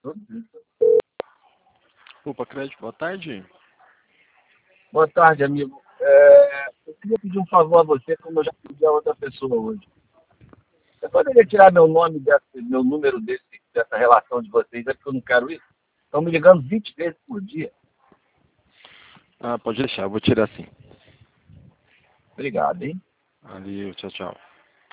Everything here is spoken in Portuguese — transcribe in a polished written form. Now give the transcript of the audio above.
Opa, Crédito, boa tarde. Boa tarde, amigo. Eu queria pedir um favor a você, como eu já pedi a outra pessoa hoje. Você poderia tirar meu nome, meu número dessa relação de vocês, é porque eu não quero isso? Estão me ligando 20 vezes por dia. Ah, pode deixar, eu vou tirar sim. Obrigado, hein? Valeu, tchau, tchau.